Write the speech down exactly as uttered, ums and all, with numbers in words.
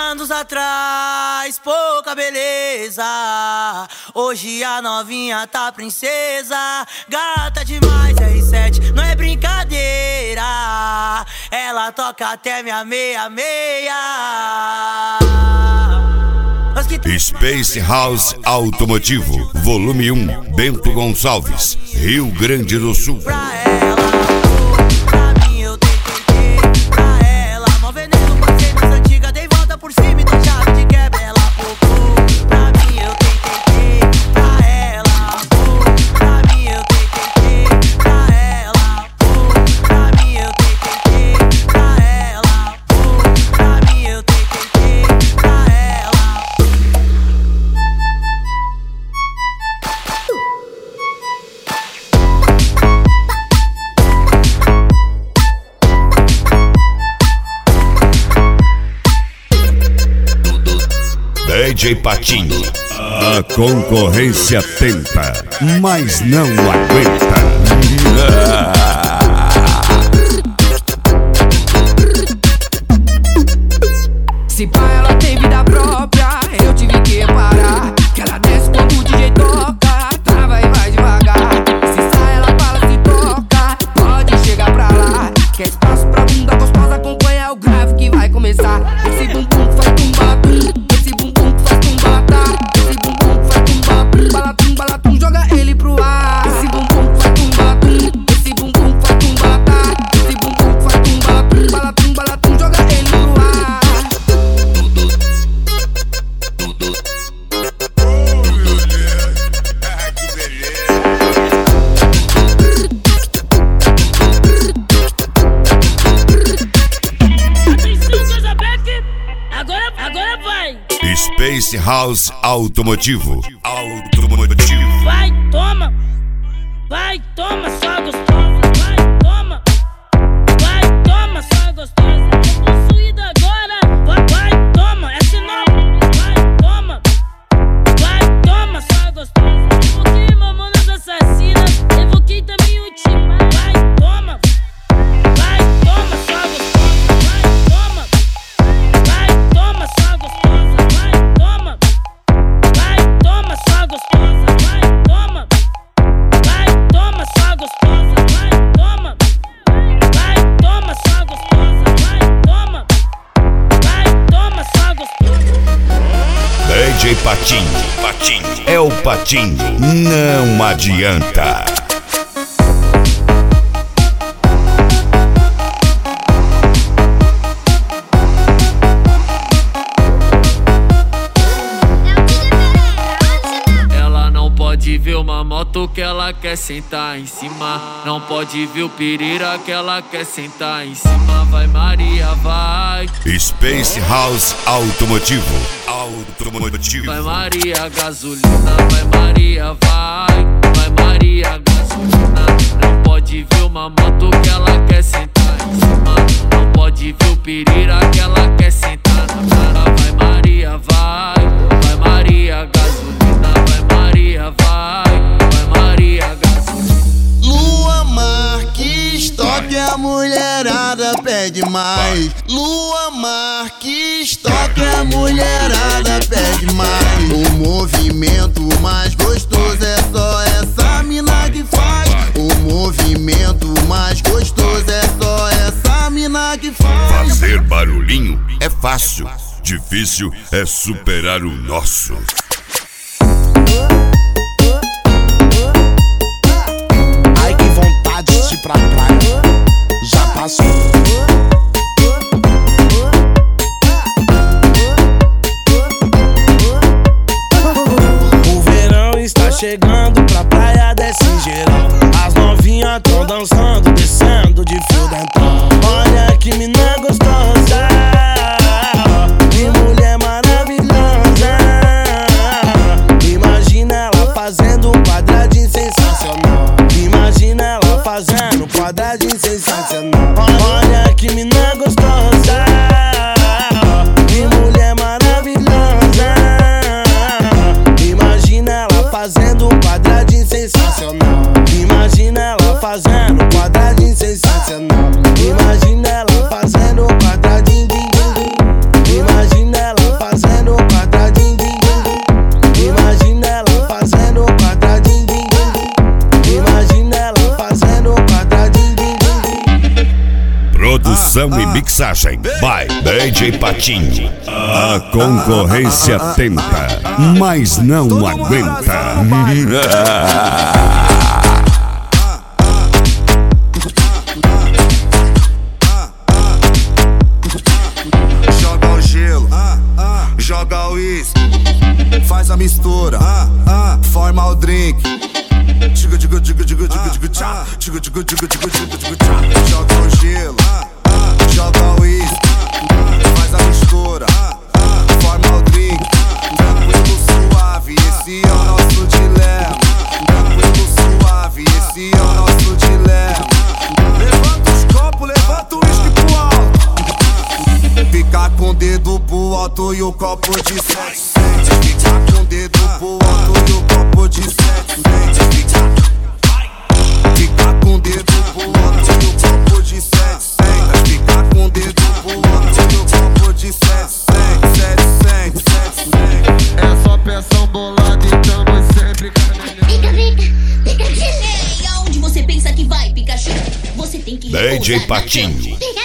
anos atrás, pouca beleza. Hoje a novinha tá princesa. Gata demais, R sete, não é brincadeira. Ela toca até minha meia-meia. Space House Automotivo, volume um, Bento Gonçalves, Rio Grande do Sul. Pra ela, pra mim eu tentei, pra ela, mó veneno, passei nas antigas, dei volta por cima e tô chave de quebra, ela focou. Pra mim eu tentei, pra ela, pra mim eu tentei, pra ela, pra mim eu tentei, pra ela, pra mim eu tentei, pra ela. D J Patinho, a concorrência tenta, mas não aguenta. Se pá, ela tem vida própria, eu tive que parar. Que ela desce quando o D J toca, trava e vai devagar. Se sai, ela fala, se toca, pode chegar pra lá. Quer espaço pra bunda gostosa, acompanha o grave que vai começar. Esse bumbum faz tumba-tum, esse bumbum faz tumba-tá. Esse bumbum faz tumba-tum, balatum, balatum, joga ele pro ar. Esse bumbum faz tumba-tum, esse bumbum faz tumba-tá. Esse bumbum faz tumba-tum, balatum, balatum, joga ele pro ar. Agora, agora vai! Space House Automotivo, Automotivo. Vai, toma! Vai, toma, só gostosa! Vai, toma! Vai, toma, só gostosa! É possuída agora! Vai, vai, toma! Essa nova! Vai, toma! Vai, toma, só gostosa! Evoquei mamonas assassinas, evoquei também o time. Vai, toma! Vai, toma, só gostosa! Vai, toma! Vai, toma, só gostosa! Vai, toma! Vai, toma, só gostosa! Vai, toma! Vai, toma, só gostosa! Vai, toma! Vai, toma, só gostosa! Vai, toma! Vai, toma, só gostosa! D J Patinho, Patinho, é o Patinho, não adianta. Ela não pode ver uma moto que ela quer sentar em cima. Não pode ver o pirira que ela quer sentar em cima. Vai Maria, vai. Space House Automotivo, Automotivo. Vai Maria, gasolina. Vai Maria, vai. Vai Maria, gasolina. Não pode ver uma moto que ela quer sentar em cima. Não pode ver o pirira que ela quer sentar na cara. Vai Maria, vai. Vai Maria, gasolina. Vai Maria, vai. Vai Maria, gasolina. Lua Marques, toque a mulherada pede mais. Lua Marques, toque a mulherada pede mais. O movimento mais gostoso é só essa mina que faz. O movimento mais gostoso é só essa mina que faz. Fazer barulhinho é fácil, difícil é superar o nosso. Ai que vontade de ir pra praia, já passou. O verão está chegando, pra praia desce geral. As novinhas tão dançando, descendo de fio dental. Olha que mina gostosa, que mulher maravilhosa. Imagina ela fazendo um quadradinho sensacional. Imagina ela fazendo um quadradinho sensacional. Olha que mina gostosa, que mulher maravilhosa. Imagina ela fazendo um quadradinho. Produção e mixagem by D J Patinho. A concorrência tenta, mas não aguenta. Joga o gelo, joga o uísque, faz a mistura, forma o drink. Digo, digo, digo, digo, digo, digo, tchá. Digo, digo, digo, digo, digo, digo, tchá. Joga o gelo, joga o uísque, faz a mistura, forma o drink. Tranquilo, suave, esse é o nosso dilema. Tranquilo, suave, esse é o nosso dilema. Levanta os copos, levanta o uísque pro alto. Fica com o dedo pro alto e o copo de sete. Fica com o dedo pro alto e o copo de sete. Fica com o dedo pro alto e o copo de sete. Fica com o dedo pro alto e o copo de sete. É só peção bolada e tamo sempre. Fica, fica, fica. Aonde você pensa que vai, Pikachu? Você tem que D J Patinho.